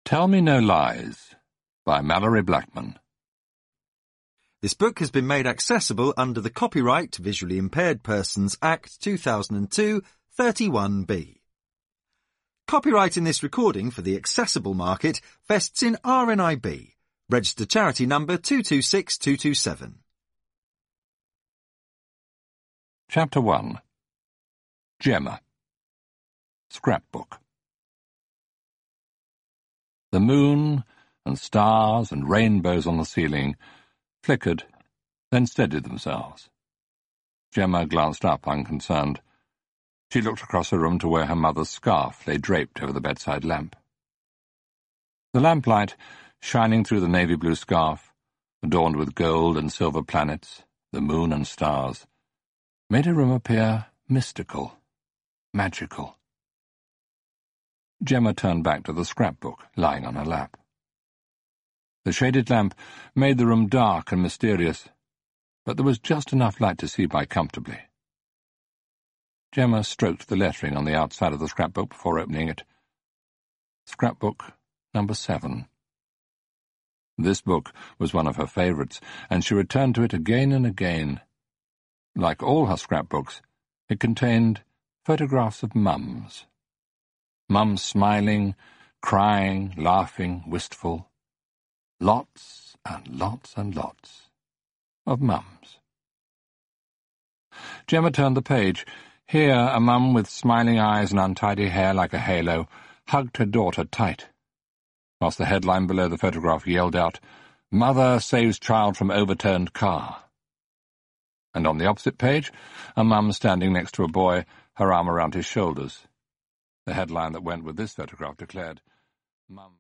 Tell Me No Lies by Mallory Blackman. This book has been made accessible under the Copyright to Visually Impaired Persons Act 2002, 31B. Copyright in this recording for the accessible market vests in RNIB, registered charity number 226227. Chapter 1. Gemma. Scrapbook. The moon and stars and rainbows on the ceiling flickered, then steadied themselves. Gemma glanced up, unconcerned. She looked across the room to where her mother's scarf lay draped over the bedside lamp. The lamplight, shining through the navy-blue scarf, adorned with gold and silver planets, the moon and stars, made her room appear mystical, magical. Gemma turned back to the scrapbook lying on her lap. The shaded lamp made the room dark and mysterious, but there was just enough light to see by comfortably. Gemma stroked the lettering on the outside of the scrapbook before opening it. Scrapbook number 7. This book was one of her favourites, and she returned to it again and again. Like all her scrapbooks, it contained photographs of mums. Mums smiling, crying, laughing, wistful. Lots and lots and lots of mums. Gemma turned the page. Here, a mum with smiling eyes and untidy hair like a halo hugged her daughter tight, whilst the headline below the photograph yelled out, "Mother saves child from overturned car." And on the opposite page, a mum standing next to a boy, her arm around his shoulders. The headline that went with this photograph declared, "Mum..."